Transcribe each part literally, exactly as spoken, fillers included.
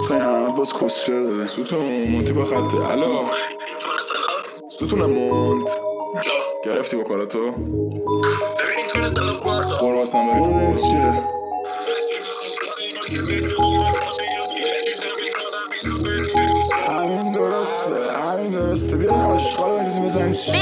خیلی همه باز کس شده ستون مونتی با خطه الو ستونم مونت گرفتی با کاراتو ببین تو سلاس مارتا برو واسم بریم برو ببین چیه همین درسته همین درسته بیا آشقال بریزیم بزنیم چی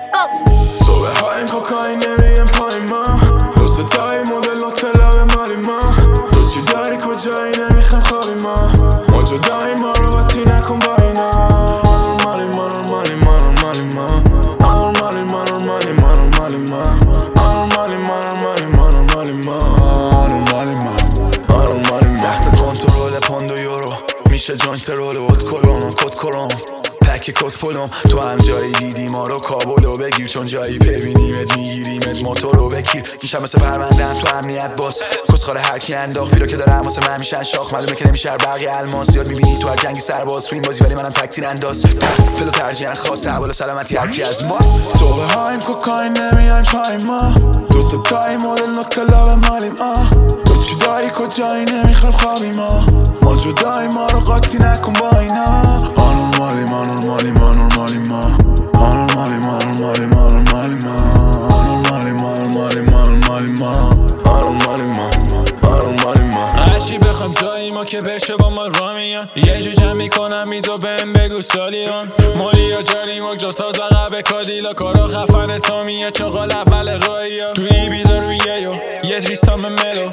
صبح ها این کوکاین نمیم پایین ما دوست تایی مدل نوتلا به مالی ما تو چی داری کجایی نمیخم خوابی ما ما جدایی ما رو باتی نکن با اینا مالی ما مالی ما مالی ما مالی ما مالی ما مالی ما مالی ما مالی ما مالی ما مالی ما مالی ما سخت کنترل پوند و یورو میشه جوینت رول و ود کلون و کد کرون پک کوک پلوم تو هم جایی دیدی ما رو کابلو بگیر چون جایی ببینیمت میگیریمت موتورو بکیر میشم مثل پرونده‌ام تو امنیت باز کسخاره هرکی انداخت بیرو که دارم واسه من میشن شاخ معلومه که نمیشه بقیه الماس یاد میبینی تو هر جنگی سرباز تو این بازی ولی منم تک تیر انداز پلو ترجیحاً خاص حوال سلامتی هرکی از ماست صبح هایم کوکاین نمیایم پایین ما دوست تایی مدل نوتلا به مالیم آه تو چی داری کجایی نمیخوام خوابی ما ما جدایی ما رو قاطی نکن با اینا آنورمالی ما نورمالی ما نورمالی ما آنورمالی ما نورمالی ما نورمالی ما آنورمالی ما نورمالی ما نورمالی ما آنورمالی ما آنورمالی ما هرچی بخوام جایی ما که بشه با ما را میان یه جو جمع میکنم میزو بهم بگو سالیان مالی یا جاری مک جا ساز عقب کادیلا کارا خفن تا میاد چاقال اول رایی ها توی بیزا روی یو یه تریستام ملو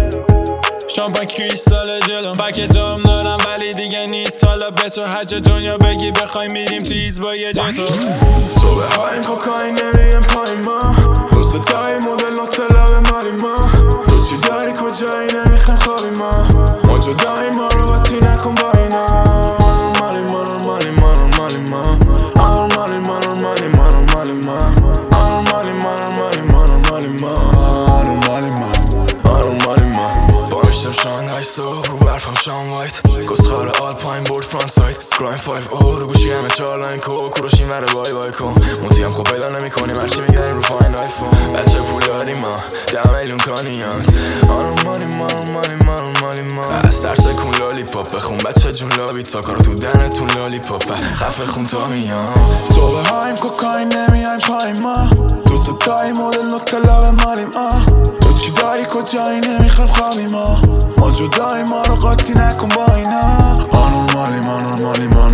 شامپان کریستال جلوم بک جام دارم ولی دیگه نیست حالا به تو حج دنیا بگی بخوای میریم تیز با یه جتو صبح ها این کوکاین نمیم پایین ما دوست تایی مدل نوتلا به مالی ما تو چی داری کجایی نمیخوام خوابی ما ما جدایی ما رو باتی نکن با اینا مالی ما مالی ما مالی ما مالی ما مالی ما مالی ما مالی ما مالی ما مالی ما مالی ما مالی ما بارشتم شانگهای سو رو برفم شان وایت کسخار آلپاین بورد فرانت سایت گرایم فایف او رو گوشی همه چهار لاین کو کوروشیم بره بای بای کن مونتی هم خوب پیدا نمی کنیم هرچی میگریم رو فاین آیفون بچه پول داریم ما ده میلیون کانیانت آرو مالی ما مالی ما مالی ما از ترس کن لالی پاپ بخون بچه جون لابی تا کارو تو دنتون لالی پاپ خفه خون تا میان صبح هایم کوکاین نمیایم پایین ما دوست تایی مدل نوتلا به مالیم آه تو چی داری کجایی نمیخوام خوابی ما ما جدایی ما رو قاطی نکن با اینا آنورمالی ما نورمالی ما